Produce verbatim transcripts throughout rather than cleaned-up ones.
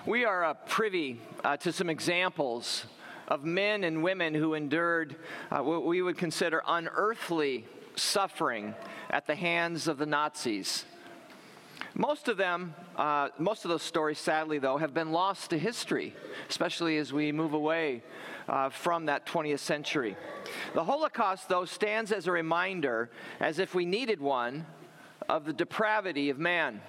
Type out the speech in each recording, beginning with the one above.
We are uh, privy uh, to some examples of men and women who endured uh, what we would consider unearthly suffering at the hands of the Nazis. Most of them, uh, most of those stories, sadly, though, have been lost to history, especially as we move away uh, from that twentieth century. The Holocaust, though, stands as a reminder, as if we needed one, of the depravity of man.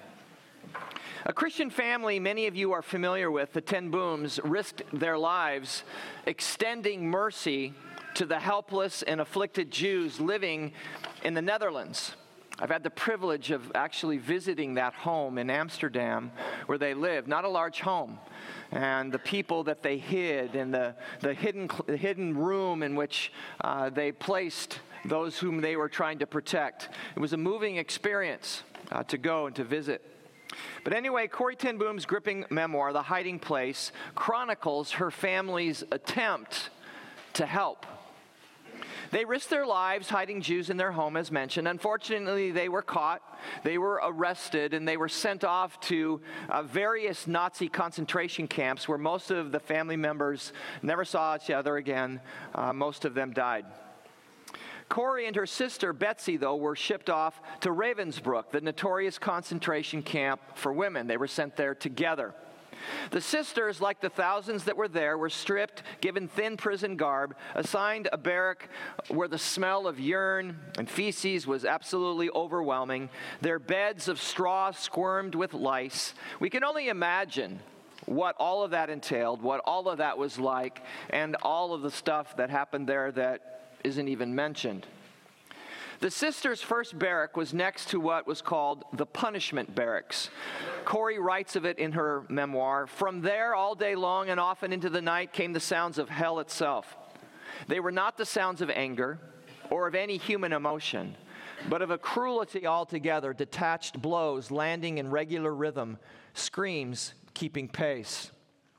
A Christian family many of you are familiar with, the Ten Booms, risked their lives extending mercy to the helpless and afflicted Jews living in the Netherlands. I've had the privilege of actually visiting that home in Amsterdam where they live, not a large home. And the people that they hid and the, the, hidden, the hidden room in which uh, they placed those whom they were trying to protect. It was a moving experience uh, to go and to visit. But anyway, Corrie ten Boom's gripping memoir, The Hiding Place, chronicles her family's attempt to help. They risked their lives hiding Jews in their home, as mentioned. Unfortunately, they were caught, they were arrested, and they were sent off to uh, various Nazi concentration camps where most of the family members never saw each other again. Uh, most of them died. Corrie and her sister, Betsy, though, were shipped off to Ravensbrück, the notorious concentration camp for women. They were sent there together. The sisters, like the thousands that were there, were stripped, given thin prison garb, assigned a barrack where the smell of urine and feces was absolutely overwhelming. Their beds of straw squirmed with lice. We can only imagine what all of that entailed, what all of that was like, and all of the stuff that happened there that isn't even mentioned. The sisters' first barrack was next to what was called the punishment barracks. Corrie writes of it in her memoir. From there, all day long and often into the night, came the sounds of hell itself. They were not the sounds of anger or of any human emotion, but of a cruelty altogether, detached blows landing in regular rhythm, screams keeping pace.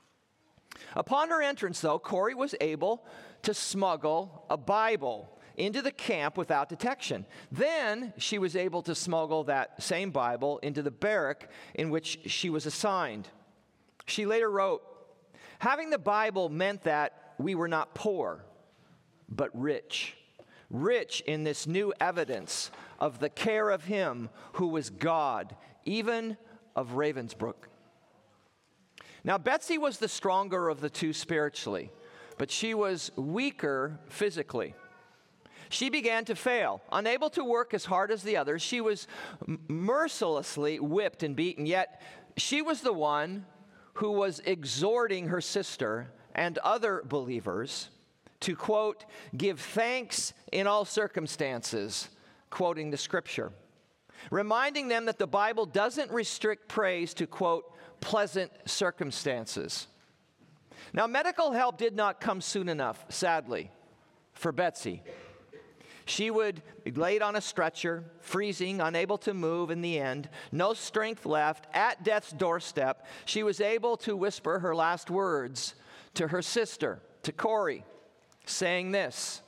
Upon her entrance, though, Corrie was able to smuggle a Bible into the camp without detection. Then she was able to smuggle that same Bible into the barrack in which she was assigned. She later wrote, having the Bible meant that we were not poor, but rich. Rich in this new evidence of the care of Him who was God, even of Ravensbrück. Now, Betsy was the stronger of the two spiritually, but she was weaker physically. She began to fail. Unable to work as hard as the others, she was mercilessly whipped and beaten, yet she was the one who was exhorting her sister and other believers to, quote, give thanks in all circumstances, quoting the scripture, reminding them that the Bible doesn't restrict praise to, quote, pleasant circumstances. Now, medical help did not come soon enough, sadly, for Betsy. She would be laid on a stretcher, freezing, unable to move in the end, no strength left. At death's doorstep, she was able to whisper her last words to her sister, to Corrie, saying this,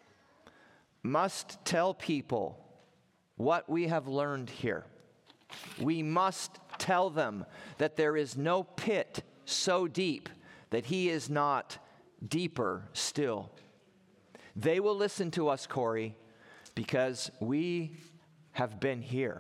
must tell people what we have learned here. We must tell them that there is no pit so deep that He is not deeper still. They will listen to us, Corrie, because we have been here.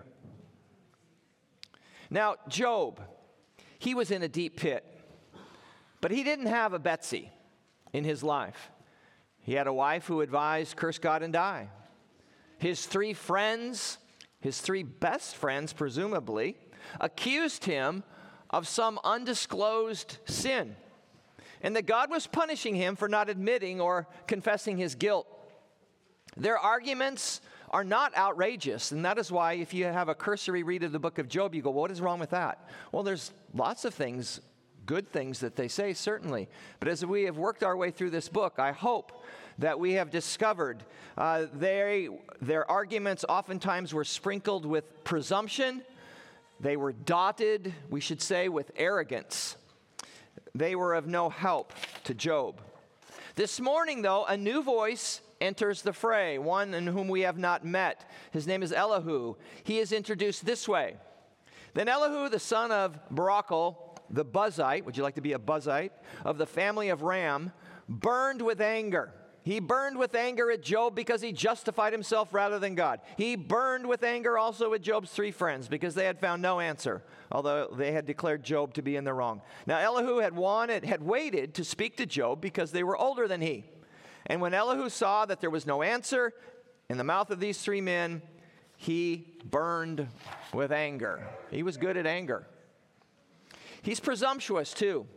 Now, Job, he was in a deep pit, but he didn't have a Betsy in his life. He had a wife who advised, curse God and die. His three friends, his three best friends, presumably, accused him of some undisclosed sin, and that God was punishing him for not admitting or confessing his guilt. Their arguments are not outrageous, and that is why if you have a cursory read of the book of Job, you go, what is wrong with that? Well, there's lots of things, good things that they say, certainly. But as we have worked our way through this book, I hope that we have discovered uh, they, their arguments oftentimes were sprinkled with presumption. They were dotted, we should say, with arrogance. They were of no help to Job. This morning, though, a new voice enters the fray, one in whom we have not met. His name is Elihu. He is introduced this way. Then Elihu, the son of Barachel, the Buzzite, would you like to be a Buzzite, of the family of Ram, burned with anger. He burned with anger at Job because he justified himself rather than God. He burned with anger also at Job's three friends because they had found no answer, although they had declared Job to be in the wrong. Now Elihu had wanted, had waited to speak to Job because they were older than he. And when Elihu saw that there was no answer in the mouth of these three men, he burned with anger. He was good at anger. He's presumptuous too,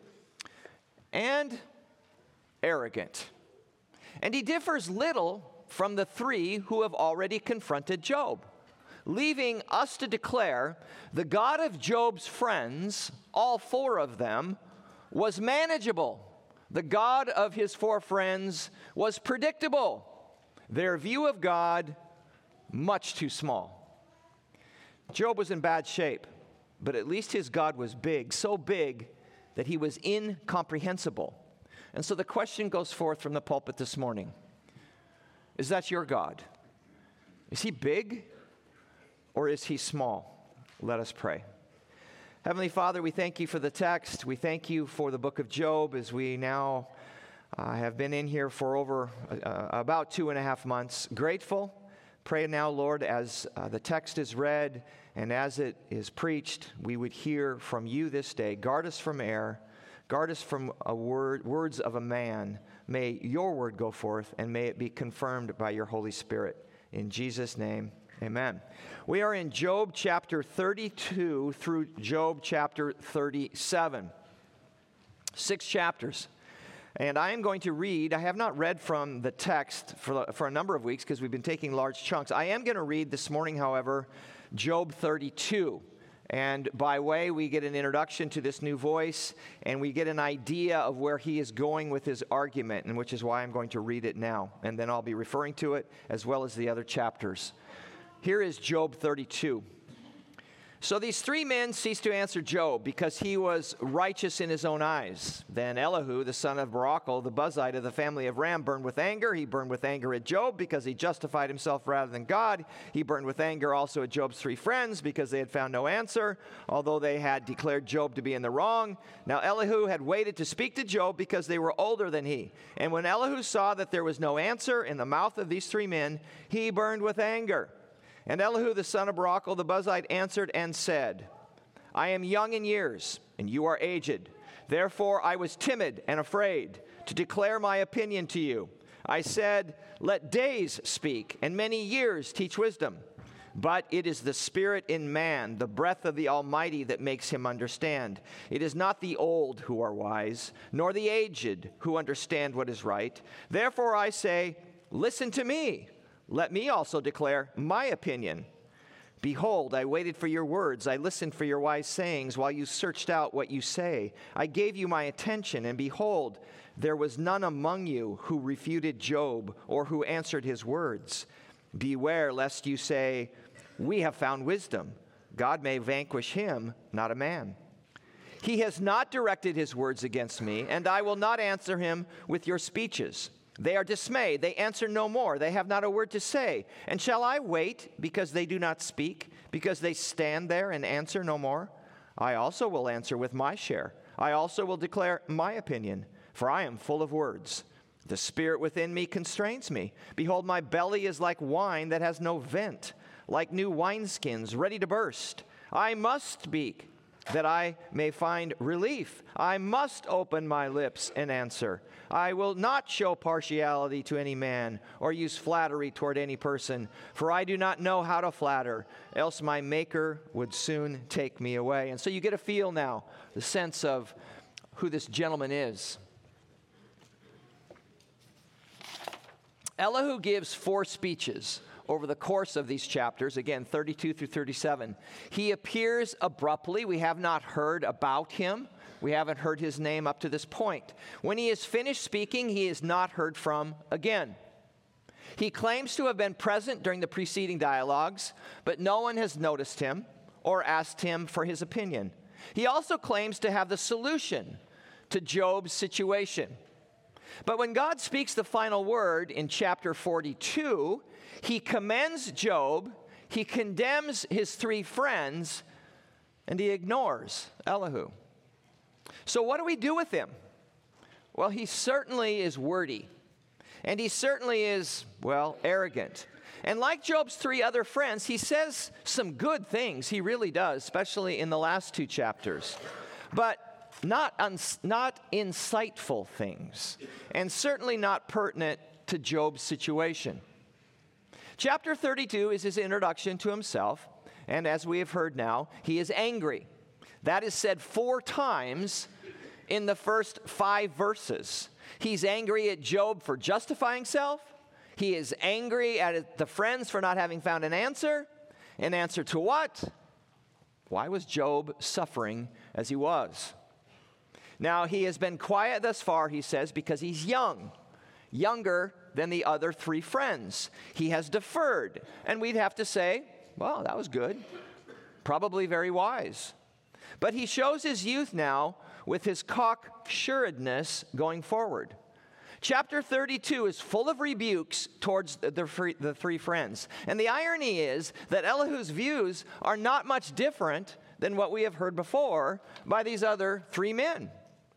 and arrogant. And he differs little from the three who have already confronted Job, leaving us to declare the God of Job's friends, all four of them, was manageable. The God of his four friends was predictable. Their view of God, much too small. Job was in bad shape, but at least his God was big, so big that he was incomprehensible. And so the question goes forth from the pulpit this morning. Is that your God? Is he big or is he small? Let us pray. Heavenly Father, we thank you for the text. We thank you for the book of Job as we now uh, have been in here for over uh, about two and a half months. Grateful. Pray now, Lord, as uh, the text is read and as it is preached, we would hear from you this day. Guard us from error. Guard us from a word, words of a man. May your word go forth, and may it be confirmed by your Holy Spirit. In Jesus' name, amen. We are in Job chapter thirty-two through Job chapter thirty-seven. Six chapters. And I am going to read, I have not read from the text for, for a number of weeks because we've been taking large chunks. I am going to read this morning, however, Job thirty-two. And by way, we get an introduction to this new voice, and we get an idea of where he is going with his argument, and which is why I'm going to read it now. And then I'll be referring to it as well as the other chapters. Here is Job thirty-two. So these three men ceased to answer Job because he was righteous in his own eyes. Then Elihu, the son of Barachel, the Buzzite of the family of Ram, burned with anger. He burned with anger at Job because he justified himself rather than God. He burned with anger also at Job's three friends because they had found no answer, although they had declared Job to be in the wrong. Now Elihu had waited to speak to Job because they were older than he. And when Elihu saw that there was no answer in the mouth of these three men, he burned with anger. And Elihu, the son of Barachel, the Buzzite, answered and said, I am young in years, and you are aged. Therefore I was timid and afraid to declare my opinion to you. I said, let days speak, and many years teach wisdom. But it is the spirit in man, the breath of the Almighty, that makes him understand. It is not the old who are wise, nor the aged who understand what is right. Therefore I say, listen to me. Let me also declare my opinion. Behold, I waited for your words. I listened for your wise sayings while you searched out what you say. I gave you my attention, and behold, there was none among you who refuted Job or who answered his words. Beware lest you say, we have found wisdom. God may vanquish him, not a man. He has not directed his words against me, and I will not answer him with your speeches. They are dismayed. They answer no more. They have not a word to say. And shall I wait because they do not speak, because they stand there and answer no more? I also will answer with my share. I also will declare my opinion, for I am full of words. The spirit within me constrains me. Behold, my belly is like wine that has no vent, like new wineskins ready to burst. I must speak that I may find relief. I must open my lips and answer. I will not show partiality to any man or use flattery toward any person, for I do not know how to flatter, else my Maker would soon take me away. And so you get a feel now, the sense of who this gentleman is. Elihu gives four speeches over the course of these chapters, again, thirty-two through thirty-seven. He appears abruptly. We have not heard about him. We haven't heard his name up to this point. When he is finished speaking, he is not heard from again. He claims to have been present during the preceding dialogues, but no one has noticed him or asked him for his opinion. He also claims to have the solution to Job's situation. But when God speaks the final word in chapter forty-two, he commends Job, he condemns his three friends, and he ignores Elihu. So what do we do with him? Well, he certainly is wordy. And he certainly is, well, arrogant. And like Job's three other friends, he says some good things. He really does, especially in the last two chapters. But not, uns- not insightful things. And certainly not pertinent to Job's situation. Chapter thirty-two is his introduction to himself. And as we have heard now, he is angry. That is said four times in the first five verses. He's angry at Job for justifying himself. He is angry at the friends for not having found an answer. An answer to what? Why was Job suffering as he was? Now, he has been quiet thus far, he says, because he's young. Younger than the other three friends. He has deferred. And we'd have to say, well, that was good. Probably very wise. But he shows his youth now with his cocksuredness going forward. Chapter thirty-two is full of rebukes towards the, free, the three friends. And the irony is that Elihu's views are not much different than what we have heard before by these other three men.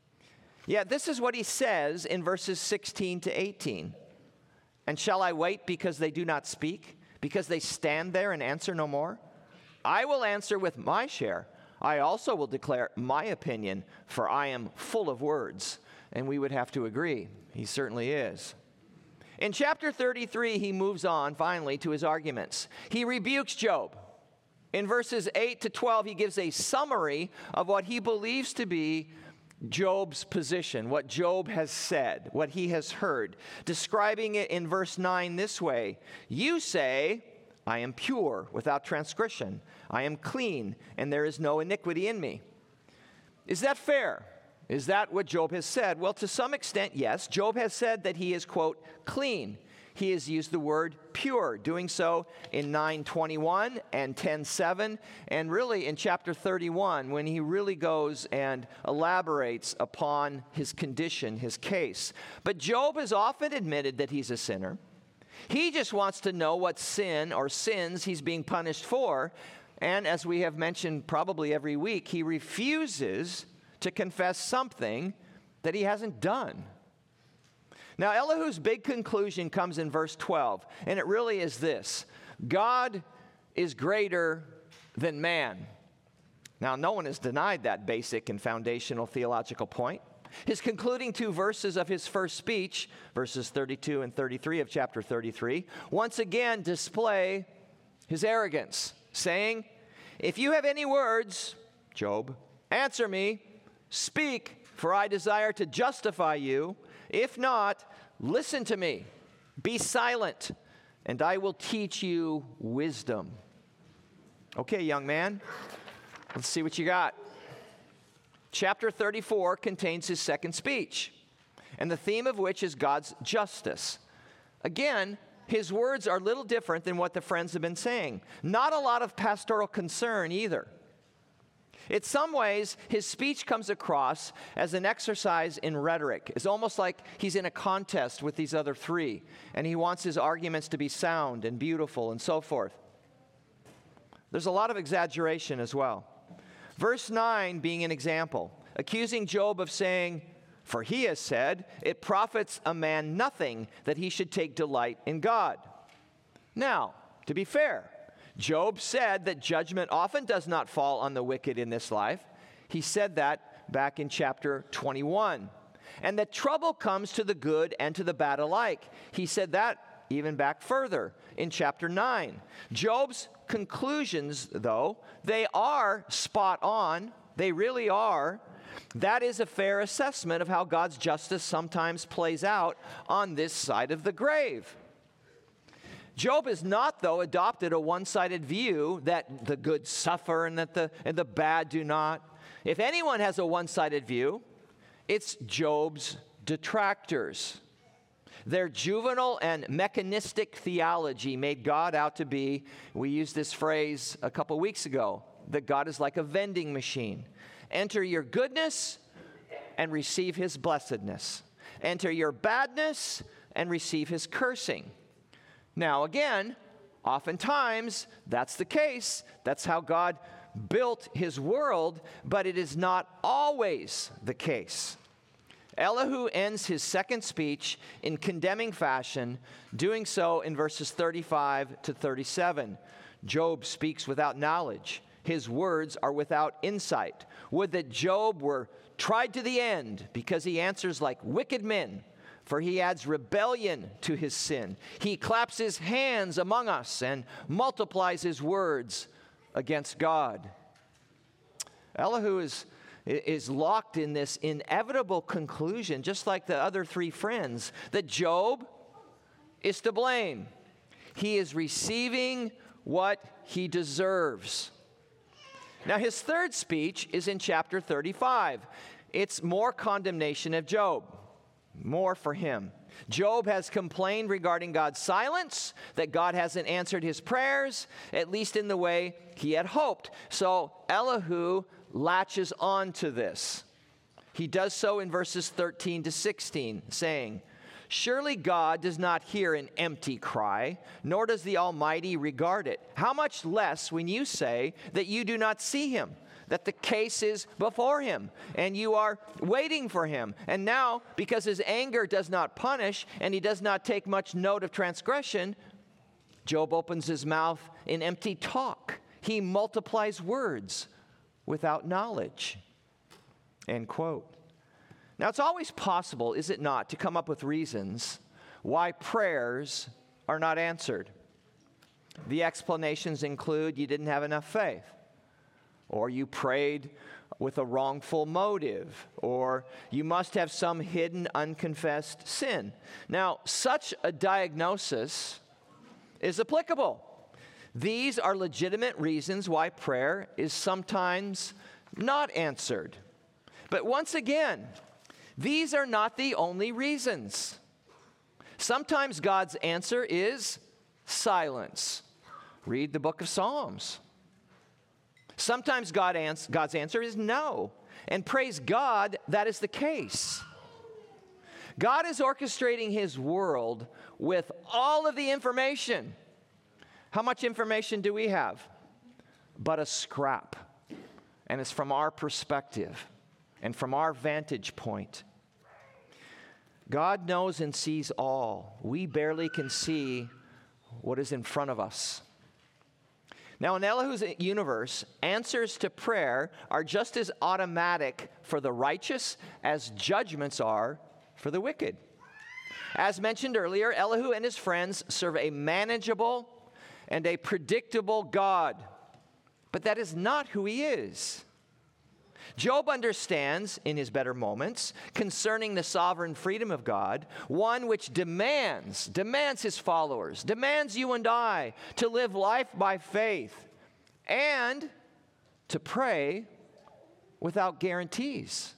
Yet this is what he says in verses sixteen to eighteen. And shall I wait because they do not speak? Because they stand there and answer no more? I will answer with my share. I also will declare my opinion, for I am full of words. And we would have to agree. He certainly is. In chapter thirty-three, he moves on finally to his arguments. He rebukes Job. In verses eight to twelve, he gives a summary of what he believes to be Job's position, what Job has said, what he has heard, describing it in verse nine this way. You say, I am pure, without transgression. I am clean, and there is no iniquity in me. Is that fair? Is that what Job has said? Well, to some extent, yes. Job has said that he is, quote, clean. He has used the word pure, doing so in nine twenty-one and ten seven, and really in chapter thirty-one, when he really goes and elaborates upon his condition, his case. But Job has often admitted that he's a sinner. He just wants to know what sin or sins he's being punished for. And as we have mentioned probably every week, he refuses to confess something that he hasn't done. Now, Elihu's big conclusion comes in verse twelve, and it really is this: God is greater than man. Now, no one has denied that basic and foundational theological point. His concluding two verses of his first speech, verses thirty-two and thirty-three of chapter thirty-three, once again display his arrogance, saying, if you have any words, Job, answer me, speak, for I desire to justify you. If not, listen to me, be silent, and I will teach you wisdom. Okay, young man, let's see what you got. Chapter thirty-four contains his second speech, and the theme of which is God's justice. Again, his words are little different than what the friends have been saying. Not a lot of pastoral concern either. In some ways, his speech comes across as an exercise in rhetoric. It's almost like he's in a contest with these other three, and he wants his arguments to be sound and beautiful and so forth. There's a lot of exaggeration as well. Verse nine being an example, accusing Job of saying, for he has said, it profits a man nothing that he should take delight in God. Now, to be fair, Job said that judgment often does not fall on the wicked in this life. He said that back in chapter twenty-one. And that trouble comes to the good and to the bad alike. He said that even back further in chapter nine. Job's conclusions, though, they are spot on. They really are. That is a fair assessment of how God's justice sometimes plays out on this side of the grave. Job has not, though, adopted a one-sided view that the good suffer and that the, and the bad do not. If anyone has a one-sided view, it's Job's detractors. Their juvenile and mechanistic theology made God out to be, we used this phrase a couple weeks ago, that God is like a vending machine. Enter your goodness and receive his blessedness. Enter your badness and receive his cursing. Now again, oftentimes that's the case. That's how God built his world, but it is not always the case. Elihu ends his second speech in condemning fashion, doing so in verses thirty-five to thirty-seven. Job speaks without knowledge. His words are without insight. Would that Job were tried to the end, because he answers like wicked men, for he adds rebellion to his sin. He claps his hands among us and multiplies his words against God. Elihu is, is locked in this inevitable conclusion, just like the other three friends, that Job is to blame. He is receiving what he deserves. Now, his third speech is in chapter thirty-five. It's more condemnation of Job, more for him. Job has complained regarding God's silence, that God hasn't answered his prayers, at least in the way he had hoped. So Elihu latches on to this. He does so in verses thirteen to sixteen, saying, "Surely God does not hear an empty cry, nor does the Almighty regard it. How much less when you say that you do not see him, that the case is before him, and you are waiting for him. And now, because his anger does not punish, and he does not take much note of transgression," Job opens his mouth in empty talk. He multiplies words without knowledge. End quote. Now, it's always possible, is it not, to come up with reasons why prayers are not answered. The explanations include you didn't have enough faith, or you prayed with a wrongful motive, or you must have some hidden, unconfessed sin. Now, such a diagnosis is applicable. These are legitimate reasons why prayer is sometimes not answered. But once again, these are not the only reasons. Sometimes God's answer is silence. Read the book of Psalms. Sometimes God ans- God's answer is no. And praise God, that is the case. God is orchestrating his world with all of the information. How much information do we have? But a scrap. And it's from our perspective and from our vantage point. God knows and sees all. We barely can see what is in front of us. Now, in Elihu's universe, answers to prayer are just as automatic for the righteous as judgments are for the wicked. As mentioned earlier, Elihu and his friends serve a manageable and a predictable God. But that is not who he is. Job understands, in his better moments, concerning the sovereign freedom of God, one which demands, demands his followers, demands you and I to live life by faith and to pray without guarantees.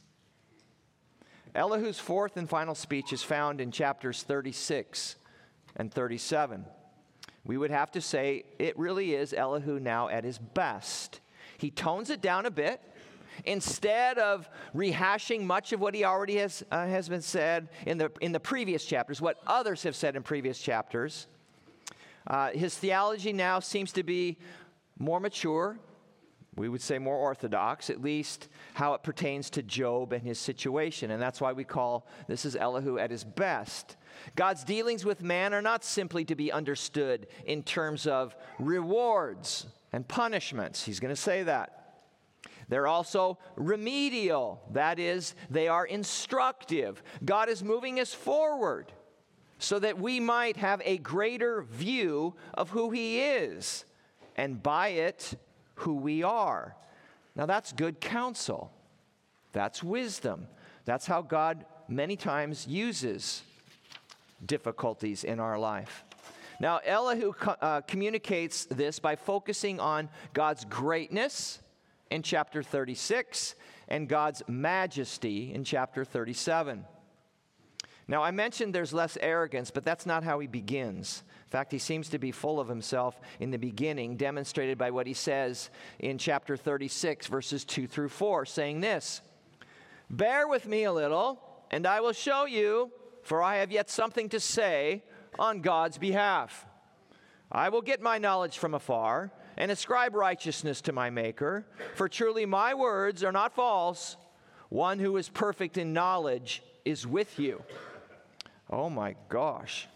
Elihu's fourth and final speech is found in chapters thirty-six and thirty-seven. We would have to say it really is Elihu now at his best. He tones it down a bit. Instead of rehashing much of what he already has uh, has been said in the in the previous chapters, what others have said in previous chapters, uh, his theology now seems to be more mature. We would say more orthodox, at least how it pertains to Job and his situation. And that's why we call this is Elihu at his best. God's dealings with man are not simply to be understood in terms of rewards and punishments. He's going to say that. They're also remedial. That is, they are instructive. God is moving us forward so that we might have a greater view of who he is, and by it, who we are. Now, that's good counsel. That's wisdom. That's how God many times uses difficulties in our life. Now, Elihu uh, communicates this by focusing on God's greatness in chapter thirty-six and God's majesty in chapter thirty-seven. Now, I mentioned there's less arrogance, but that's not how he begins. In fact, he seems to be full of himself in the beginning, demonstrated by what he says in chapter thirty-six, verses two through four, saying this: "Bear with me a little, and I will show you, for I have yet something to say on God's behalf. I will get my knowledge from afar, and ascribe righteousness to my Maker, for truly my words are not false. One who is perfect in knowledge is with you. Oh my gosh.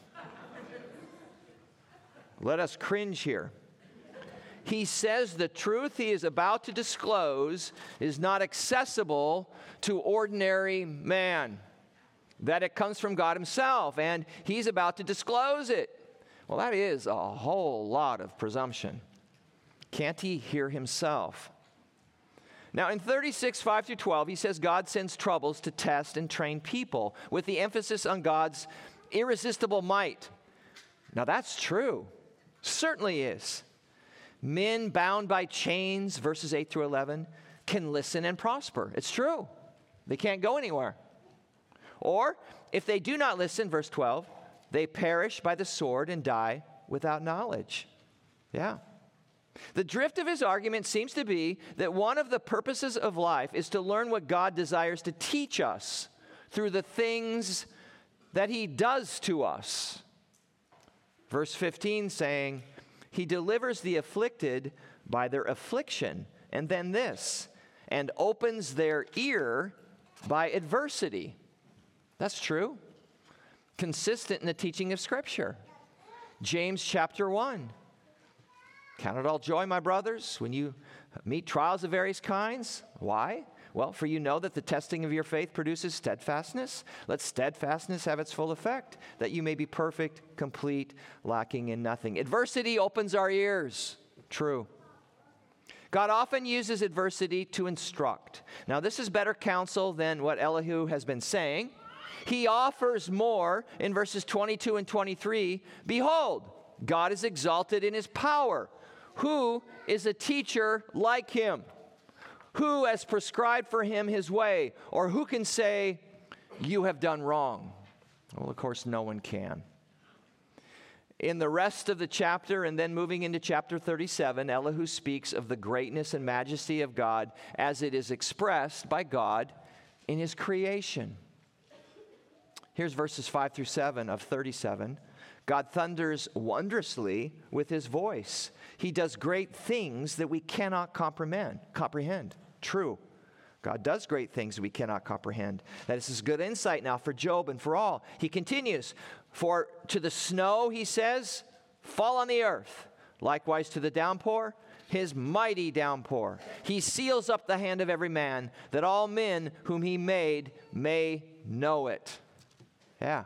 Let us cringe here. He says the truth he is about to disclose is not accessible to ordinary man, that it comes from God himself, and he's about to disclose it. Well, that is a whole lot of presumption. Can't he hear himself? Now, in thirty-six, five through twelve, he says God sends troubles to test and train people, with the emphasis on God's irresistible might. Now, that's true. Certainly is. Men bound by chains, verses eight through eleven, can listen and prosper. It's true. They can't go anywhere. Or, if they do not listen, verse twelve, they perish by the sword and die without knowledge. Yeah. The drift of his argument seems to be that one of the purposes of life is to learn what God desires to teach us through the things that he does to us. Verse fifteen saying, he delivers the afflicted by their affliction. And then this, and opens their ear by adversity. That's true. Consistent in the teaching of Scripture. James chapter one. Count it all joy, my brothers, when you meet trials of various kinds. Why? Well, for you know that the testing of your faith produces steadfastness. Let steadfastness have its full effect, that you may be perfect, complete, lacking in nothing. Adversity opens our ears. True. God often uses adversity to instruct. Now, this is better counsel than what Elihu has been saying. He offers more in verses twenty-two and twenty-three. Behold, God is exalted in his power. Who is a teacher like him? Who has prescribed for him his way? Or who can say, you have done wrong? Well, of course, no one can. In the rest of the chapter, and then moving into chapter thirty-seven, Elihu speaks of the greatness and majesty of God as it is expressed by God in his creation. Here's verses five through seven of thirty-seven. God thunders wondrously with his voice. He does great things that we cannot comprehend. Comprehend. True. God does great things that we cannot comprehend. That is good insight now for Job and for all. He continues, for to the snow, he says, fall on the earth. Likewise to the downpour, his mighty downpour. He seals up the hand of every man, that all men whom he made may know it. Yeah.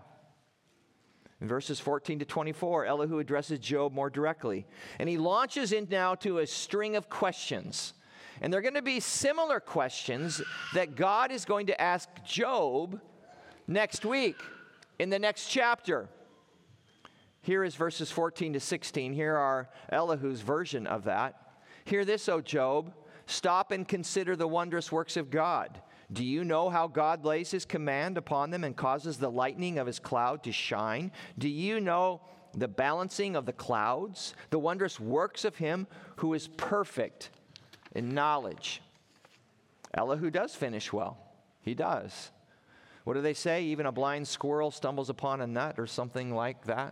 In verses fourteen to twenty-four, Elihu addresses Job more directly. And he launches in now to a string of questions. And they're going to be similar questions that God is going to ask Job next week in the next chapter. Here is verses fourteen to sixteen. Here are Elihu's version of that. Hear this, O Job. Stop and consider the wondrous works of God. Do you know how God lays his command upon them and causes the lightning of his cloud to shine? Do you know the balancing of the clouds, the wondrous works of him who is perfect in knowledge? Elihu does finish well. He does. What do they say? Even a blind squirrel stumbles upon a nut or something like that.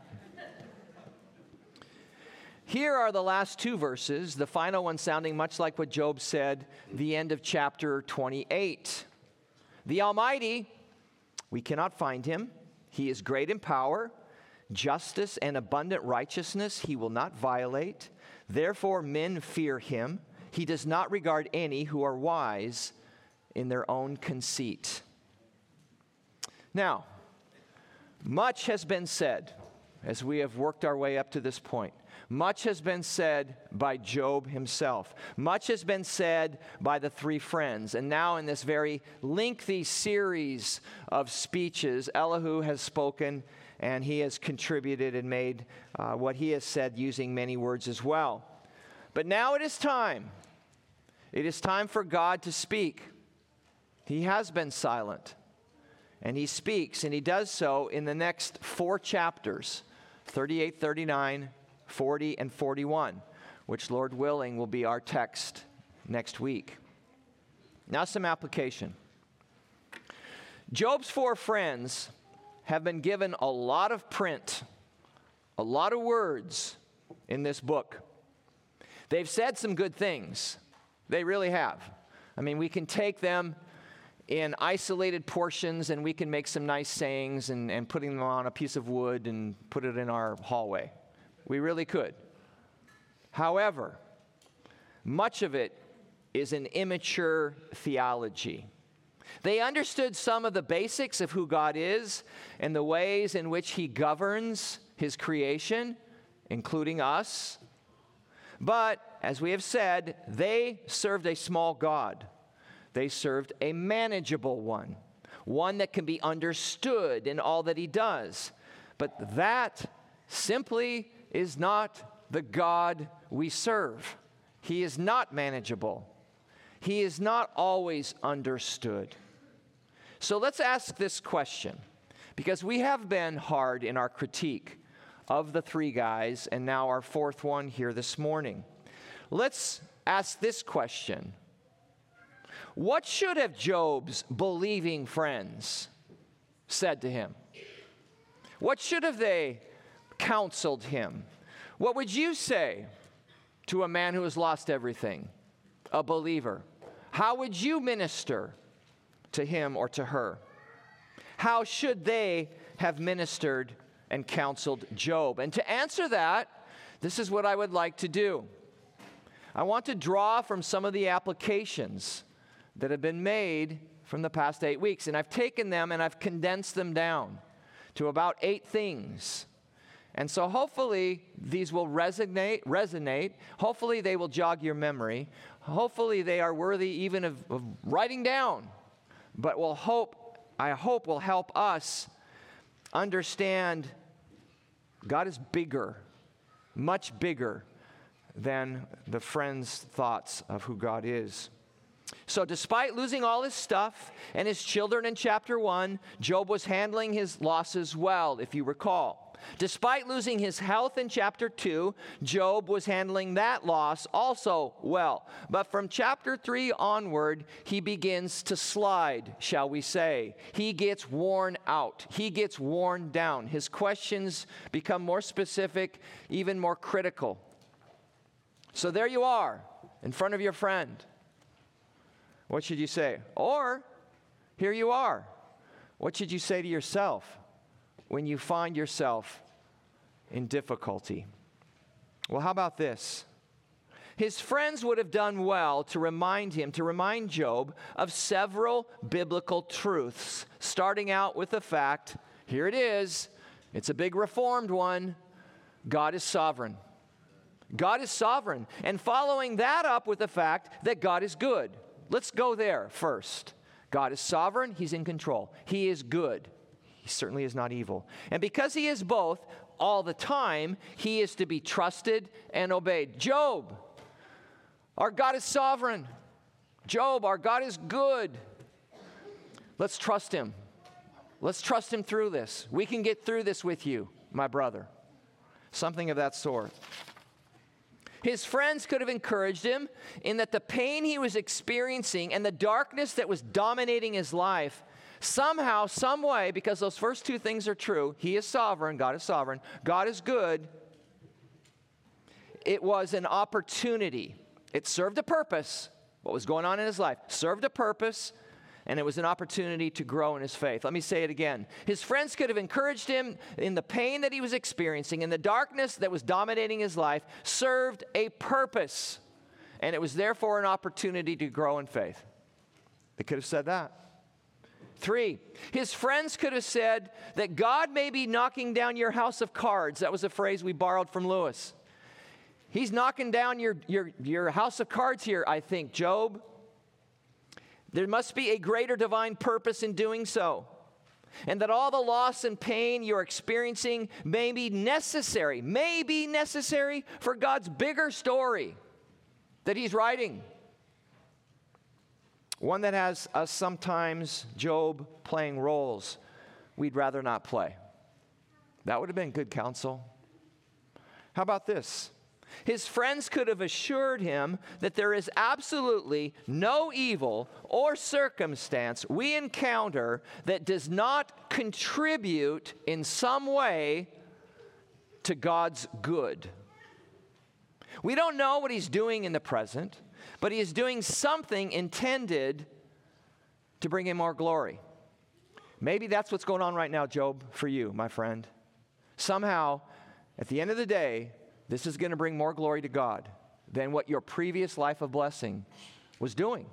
Here are the last two verses, the final one sounding much like what Job said, the end of chapter twenty-eight. The Almighty, we cannot find him. He is great in power. Justice and abundant righteousness he will not violate. Therefore men fear him. He does not regard any who are wise in their own conceit. Now, much has been said as we have worked our way up to this point. Much has been said by Job himself. Much has been said by the three friends. And now in this very lengthy series of speeches, Elihu has spoken and he has contributed and made uh, what he has said using many words as well. But now it is time. It is time for God to speak. He has been silent. And he speaks, and he does so in the next four chapters, thirty-eight, thirty-nine, forty, and forty-one, which, Lord willing, will be our text next week. Now some application. Job's four friends have been given a lot of print, a lot of words in this book. They've said some good things. They really have. I mean, we can take them in isolated portions and we can make some nice sayings and, and putting them on a piece of wood and put it in our hallway. We really could. However, much of it is an immature theology. They understood some of the basics of who God is and the ways in which He governs His creation, including us. But, as we have said, they served a small God. They served a manageable one, one that can be understood in all that He does. But that simply is not the God we serve. He is not manageable. He is not always understood. So let's ask this question, because we have been hard in our critique of the three guys, and now our fourth one here this morning. Let's ask this question. What should have Job's believing friends said to him? What should have they counseled him? What would you say to a man who has lost everything, a believer? How would you minister to him or to her? How should they have ministered and counseled Job? And to answer that, this is what I would like to do. I want to draw from some of the applications that have been made from the past eight weeks. And I've taken them and I've condensed them down to about eight things. And so hopefully these will resonate, resonate. Hopefully they will jog your memory. Hopefully they are worthy even of, of writing down. But will hope, I hope will help us understand God is bigger, much bigger than the friends' thoughts of who God is. So despite losing all his stuff and his children in chapter one, Job was handling his losses well, if you recall. Despite losing his health in chapter two, Job was handling that loss also well. But from chapter three onward, he begins to slide, shall we say. He gets worn out. He gets worn down. His questions become more specific, even more critical. So there you are, in front of your friend. What should you say? Or, here you are. What should you say to yourself when you find yourself in difficulty? Well, how about this? His friends would have done well to remind him, to remind Job of several biblical truths, starting out with the fact, here it is, it's a big reformed one, God is sovereign. God is sovereign. And following that up with the fact that God is good. Let's go there first. God is sovereign. He's in control. He is good. He certainly is not evil. And because he is both all the time, he is to be trusted and obeyed. Job, our God is sovereign. Job, our God is good. Let's trust him. Let's trust him through this. We can get through this with you, my brother. Something of that sort. His friends could have encouraged him in that the pain he was experiencing and the darkness that was dominating his life, somehow, some way, because those first two things are true, he is sovereign, God is sovereign, God is good, it was an opportunity. It served a purpose. What was going on in his life served a purpose, and it was an opportunity to grow in his faith. Let me say it again. His friends could have encouraged him in the pain that he was experiencing, in the darkness that was dominating his life, served a purpose. And it was therefore an opportunity to grow in faith. They could have said that. Three, his friends could have said that God may be knocking down your house of cards. That was a phrase we borrowed from Lewis. He's knocking down your, your, your house of cards here, I think, Job. There must be a greater divine purpose in doing so. And that all the loss and pain you're experiencing may be necessary, may be necessary for God's bigger story that he's writing. One that has us sometimes, Job, playing roles we'd rather not play. That would have been good counsel. How about this? His friends could have assured him that there is absolutely no evil or circumstance we encounter that does not contribute in some way to God's good. We don't know what he's doing in the present, but he is doing something intended to bring him more glory. Maybe that's what's going on right now, Job, for you, my friend. Somehow, at the end of the day, this is going to bring more glory to God than what your previous life of blessing was doing.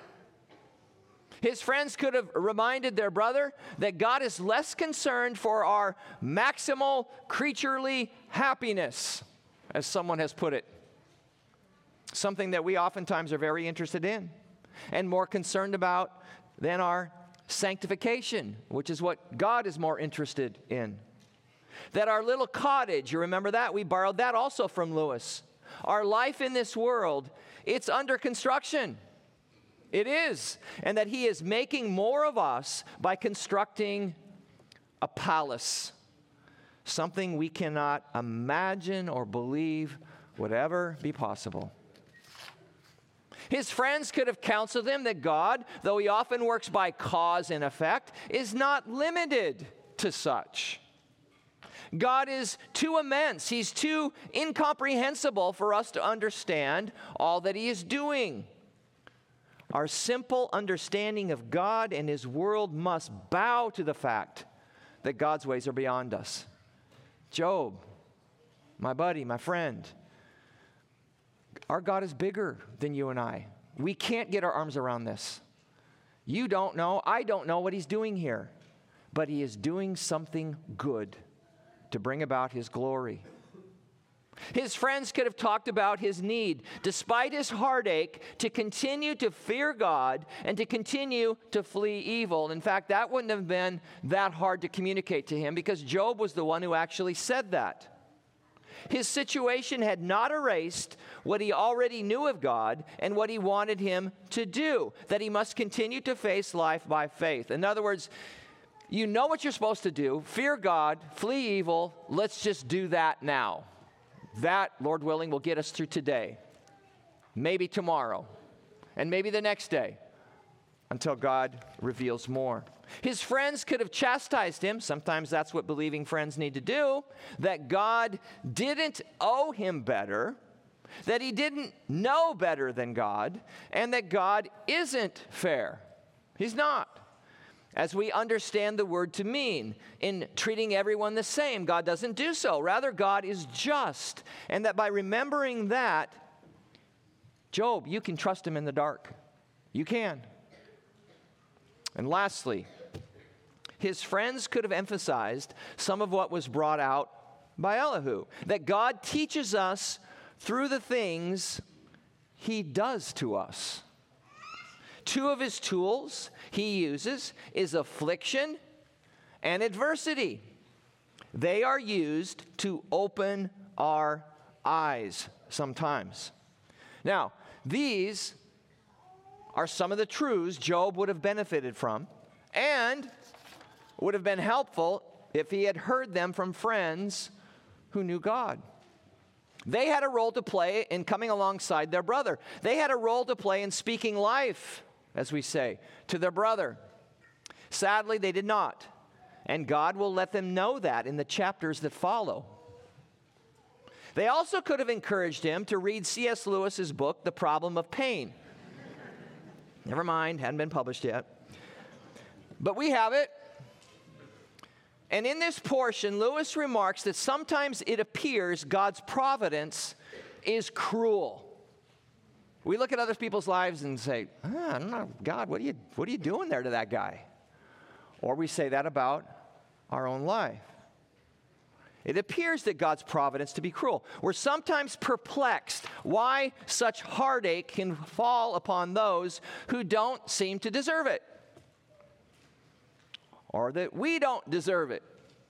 His friends could have reminded their brother that God is less concerned for our maximal creaturely happiness, as someone has put it. Something that we oftentimes are very interested in and more concerned about than our sanctification, which is what God is more interested in. That our little cottage, you remember that? We borrowed that also from Lewis. Our life in this world, it's under construction. It is. And that he is making more of us by constructing a palace. Something we cannot imagine or believe would ever be possible. His friends could have counseled him that God, though he often works by cause and effect, is not limited to such. God is too immense. He's too incomprehensible for us to understand all that he is doing. Our simple understanding of God and his world must bow to the fact that God's ways are beyond us. Job, my buddy, my friend, our God is bigger than you and I. We can't get our arms around this. You don't know, I don't know what he's doing here, but he is doing something good to bring about his glory. His friends could have talked about his need, despite his heartache, to continue to fear God and to continue to flee evil. In fact, that wouldn't have been that hard to communicate to him because Job was the one who actually said that. His situation had not erased what he already knew of God and what he wanted him to do, that he must continue to face life by faith. In other words, you know what you're supposed to do, fear God, flee evil, let's just do that now. That, Lord willing, will get us through today, maybe tomorrow, and maybe the next day, until God reveals more. His friends could have chastised him, sometimes that's what believing friends need to do, that God didn't owe him better, that he didn't know better than God, and that God isn't fair. He's not. As we understand the word to mean, in treating everyone the same, God doesn't do so. Rather, God is just. And that by remembering that, Job, you can trust him in the dark. You can. And lastly, his friends could have emphasized some of what was brought out by Elihu, that God teaches us through the things he does to us. Two of his tools he uses is affliction and adversity. They are used to open our eyes sometimes. Now, these are some of the truths Job would have benefited from and would have been helpful if he had heard them from friends who knew God. They had a role to play in coming alongside their brother. They had a role to play in speaking life, as we say, to their brother. Sadly, they did not. And God will let them know that in the chapters that follow. They also could have encouraged him to read C S Lewis's book, The Problem of Pain. Never mind, hadn't been published yet. But we have it. And in this portion, Lewis remarks that sometimes it appears God's providence is cruel. We look at other people's lives and say, ah, I don't know, God, what are you, what are you doing there to that guy? Or we say that about our own life. It appears that God's providence to be cruel. We're sometimes perplexed why such heartache can fall upon those who don't seem to deserve it, or that we don't deserve it.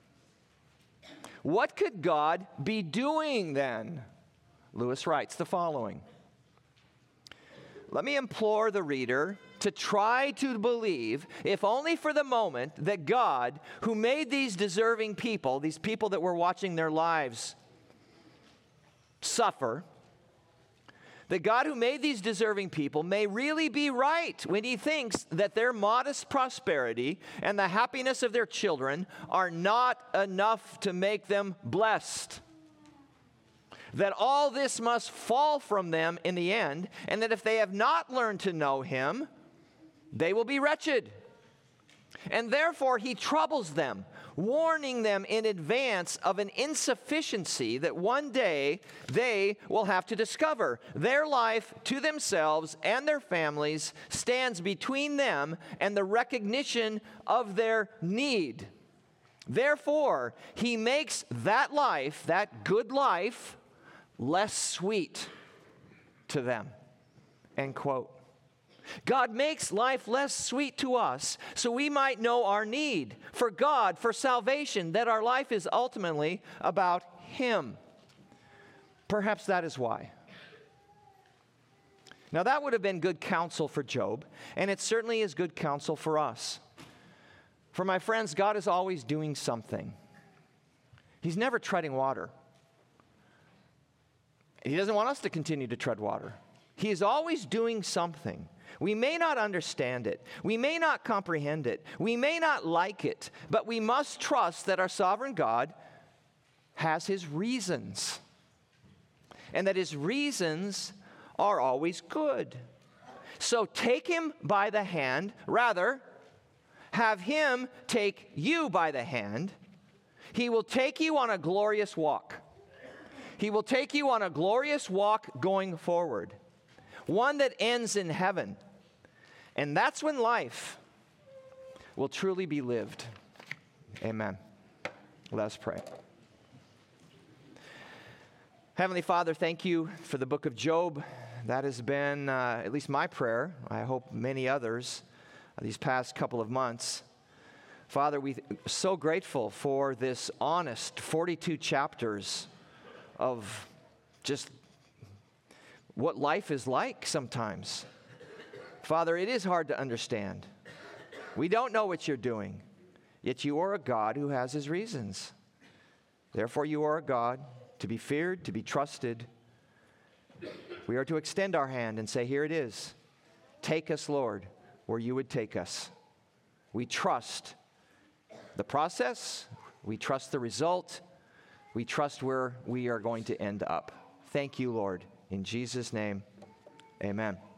What could God be doing then? Lewis writes the following. Let me implore the reader to try to believe, if only for the moment, that God, who made these deserving people, these people that were watching their lives suffer, that God who made these deserving people may really be right when he thinks that their modest prosperity and the happiness of their children are not enough to make them blessed. that all this must fall from them in the end, and that if they have not learned to know him, they will be wretched. And therefore he troubles them, warning them in advance of an insufficiency that one day they will have to discover. Their life to themselves and their families stands between them and the recognition of their need. Therefore, he makes that life, that good life, less sweet to them. End quote. God makes life less sweet to us so we might know our need for God, for salvation, that our life is ultimately about him. Perhaps that is why. Now that would have been good counsel for Job, and it certainly is good counsel for us. For my friends, God is always doing something. He's never treading water. He doesn't want us to continue to tread water. He is always doing something. We may not understand it. We may not comprehend it. We may not like it. But we must trust that our sovereign God has his reasons. And that his reasons are always good. So take him by the hand. Rather, have him take you by the hand. He will take you on a glorious walk. He will take you on a glorious walk going forward. One that ends in heaven. And that's when life will truly be lived. Amen. Let us pray. Heavenly Father, thank you for the book of Job. That has been uh, at least my prayer. I hope many others uh, these past couple of months. Father, we're so grateful for this honest forty-two chapters of just what life is like sometimes. Father, it is hard to understand. We don't know what you're doing, yet you are a God who has his reasons. Therefore, you are a God to be feared, to be trusted. We are to extend our hand and say, here it is. Take us, Lord, where you would take us. We trust the process. We trust the result. We trust where we are going to end up. Thank you, Lord. In Jesus' name, amen.